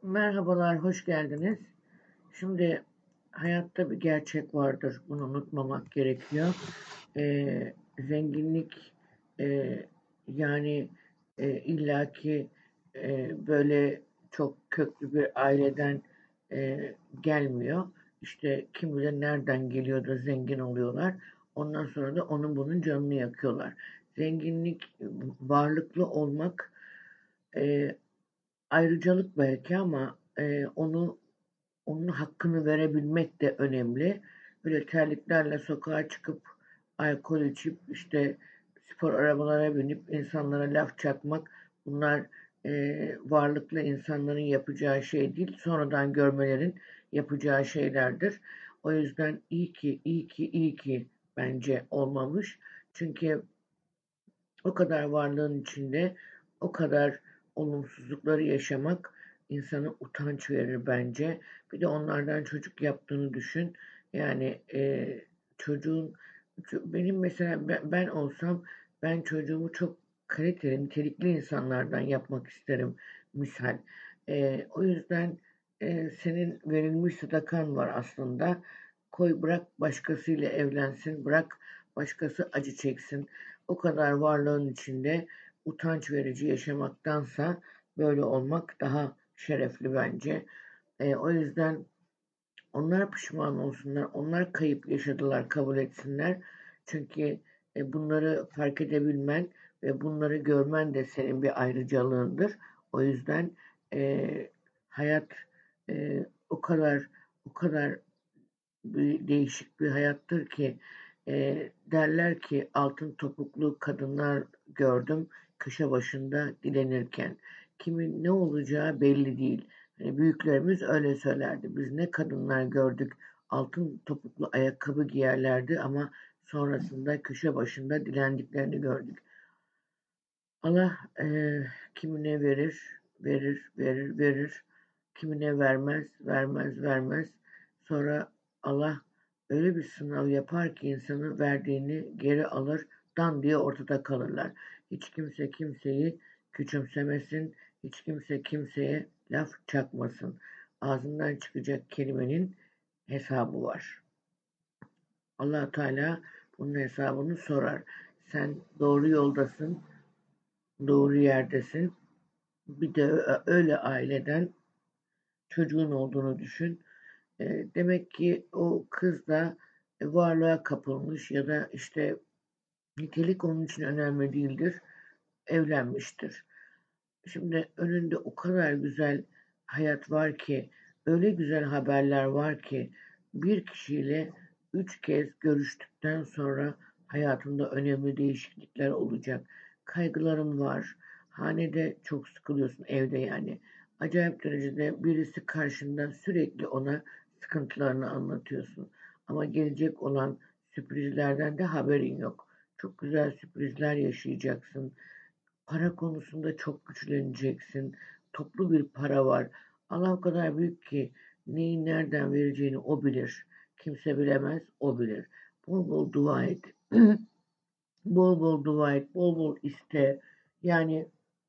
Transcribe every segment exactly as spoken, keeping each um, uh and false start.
Merhabalar, hoş geldiniz. Şimdi hayatta bir gerçek vardır, bunu unutmamak gerekiyor. Eee, zenginlik eee, yani eee, illaki eee, böyle çok köklü bir aileden eee, gelmiyor. İşte kim bilir nereden geliyor da zengin oluyorlar. Ondan sonra da onun bunun canını yakıyorlar. Zenginlik, varlıklı olmak eee ayrıcalık belki ama eee, onu onun hakkını verebilmek de önemli. Böyle terliklerle sokağa çıkıp alkol içip işte spor arabalara binip insanlara laf çakmak bunlar eee, varlıklı insanların yapacağı şey değil. Sonradan görmelerin yapacağı şeylerdir. O yüzden iyi ki, iyi ki, iyi ki bence olmamış. Çünkü o kadar varlığın içinde o kadar olumsuzlukları yaşamak insana utanç verir bence. Bir de onlardan çocuk yaptığını düşün. Yani eee, çocuğun benim mesela ben, ben olsam ben çocuğumu çok kaliteli, nitelikli insanlardan yapmak isterim misal. Eee, o yüzden eee, senin verilmiş sadakan var aslında. Koy bırak başkasıyla evlensin, bırak başkası acı çeksin. O kadar varlığın içinde utanç verici yaşamaktansa böyle olmak daha şerefli bence. E, o yüzden onlar pişman olsunlar, onlar kayıp yaşadılar, kabul etsinler. Çünkü e, bunları fark edebilmen ve bunları görmen de senin bir ayrıcalığındır. O yüzden e, hayat e, o kadar o kadar bir değişik bir hayattır ki e, derler ki altın topuklu kadınlar gördüm köşe başında dilenirken. Kimin ne olacağı belli değil. Hani büyüklerimiz öyle söylerdi. Biz ne kadınlar gördük altın topuklu ayakkabı giyerlerdi ama sonrasında köşe başında dilendiklerini gördük. Allah e, kimine verir, verir, verir, verir. Kimine vermez, vermez, vermez. Sonra Allah öyle bir sınav yapar ki insanı verdiğini geri alır, dan diye ortada kalırlar. Hiç kimse kimseyi küçümsemesin, hiç kimse kimseye laf çakmasın. Ağzından çıkacak kelimenin hesabı var. Allah Teala bunun hesabını sorar. Sen doğru yoldasın, doğru yerdesin. Bir de öyle aileden çocuğun olduğunu düşün. E, demek ki o kız da e, varlığa kapılmış ya da işte nitelik onun için önemli değildir. Evlenmiştir. Şimdi önünde o kadar güzel hayat var ki, öyle güzel haberler var ki bir kişiyle üç kez görüştükten sonra hayatında önemli değişiklikler olacak. Kaygıların var. Hanede çok sıkılıyorsun evde yani. Acayip derecede birisi karşında sürekli ona sıkıntılarını anlatıyorsun. Ama gelecek olan sürprizlerden de haberin yok. Çok güzel sürprizler yaşayacaksın. Para konusunda çok güçleneceksin. Toplu bir para var. Allah o kadar büyük ki neyi nereden vereceğini o bilir. Kimse bilemez, o bilir. Bol bol dua et. Bol bol dua et, bol bol iste. Yani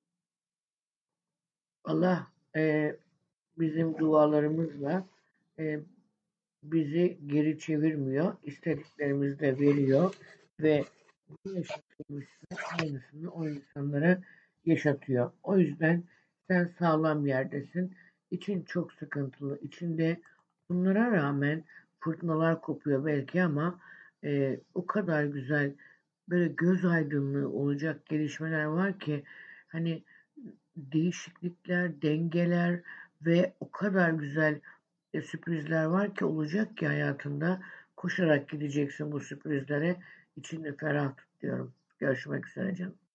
Allah e, bizim dualarımızla e, bizi geri çevirmiyor. İstediklerimizi de veriyor ve ne yaşatılmışsa aynısını o insanlara yaşatıyor. O yüzden sen sağlam yerdesin. İçin çok sıkıntılı. İçinde bunlara rağmen fırtınalar kopuyor belki ama e, o kadar güzel böyle göz aydınlığı olacak gelişmeler var ki hani değişiklikler, dengeler ve o kadar güzel e, sürprizler var ki olacak ki hayatında koşarak gideceksin bu sürprizlere. İçini ferah tut diyorum. Görüşmek üzere canım.